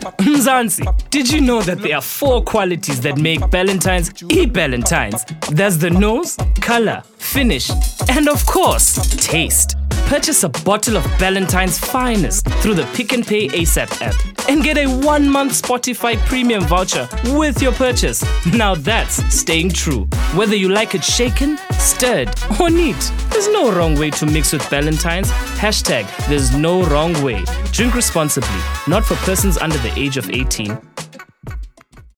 Mzansi, did you know that there are 4 qualities that make Ballantine's e-Ballantine's? There's the nose, color, finish, and of course, taste. Purchase a bottle of Ballantine's finest through the Pick n Pay ASAP app and get a 1-month Spotify premium voucher with your purchase. Now that's staying true. Whether you like it shaken, stirred, or neat, there's no wrong way to mix with Ballantine's. #there's no wrong way. Drink responsibly, not for persons under the age of 18.